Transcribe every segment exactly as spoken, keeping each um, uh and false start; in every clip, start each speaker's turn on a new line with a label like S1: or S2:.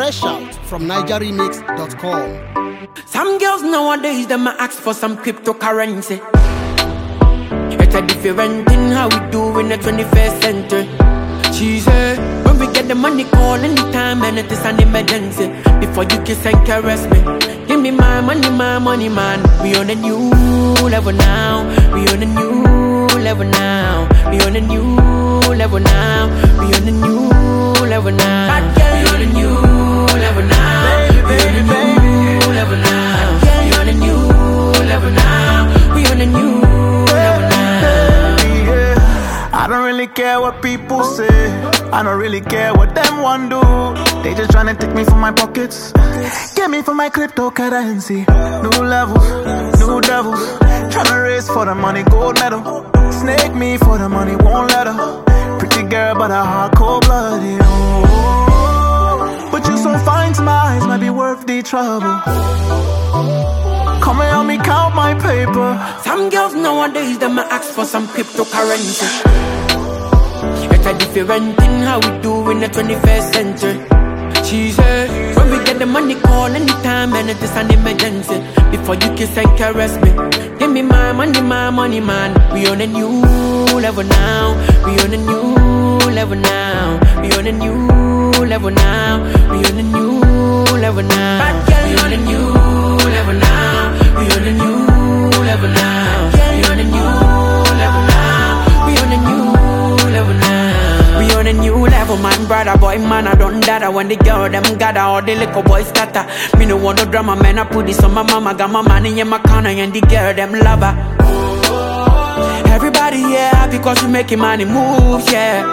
S1: Fresh out from niger remix dot com.
S2: Some girls nowadays, them a ask for some cryptocurrency. It's a different thing how we do in the twenty-first century. She said, when we get the money, call anytime and it is an emergency. Before you kiss and caress me, give me my money, my money, man. We on a new level now. We on a new level now. We on a new level now. We on a new level now. We on a new level now. We on a new level now. We on a new level now. We on a new level now.
S3: I don't really care what people say. I don't really care what them want do. They just tryna take me from my pockets, get me from my cryptocurrency. New levels, new devils, tryna race for the money, gold medal. Snake me for the money, won't let her. Pretty girl, but a heart cold-blooded. Oh, but you so fine to my eyes, might be worth the trouble. Come and help me count my paper.
S2: Some girls nowadays, them a ask for some cryptocurrency. It's a different thing how we do in the twenty-first century. She said, when we get the money, call anytime and it is an emergency. Before you kiss and caress me, give me my money, my money, man. We on a new level now. We on a new level now. We on a new level now. We on a new level now. We on a new level now. We on a new level now. We on a new level now. We on a new level now. We on a new level, man, brother, boy, man, I don't data. When the girl, them gather, all the little boys scatter. Me no want no drama, man, I put this on my mama. Got my money in my corner and the girl, them love her. Everybody, yeah, because we making money moves, yeah.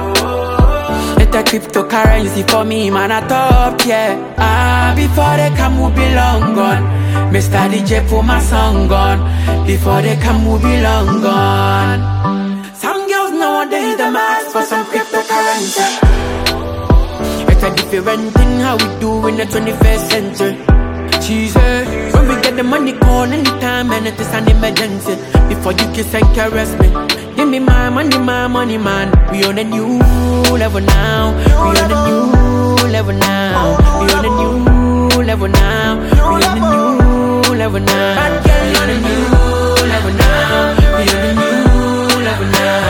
S2: It's a cryptocurrency for me, man, I top, yeah. Ah, before they come, we be long gone. Mister D J put my song on. Before they come, we be long gone. Some girls nowadays, them ask for some cryptocurrency. It's a different thing how we do in the twenty-first century. She said, when we get the money, call anytime and it is an emergency. Before you kiss and caress me, give me my money, my money, man. We on a new level now. We on a new level now. We on a new level now. We on a new level now. We on a new level now. We on a new level now.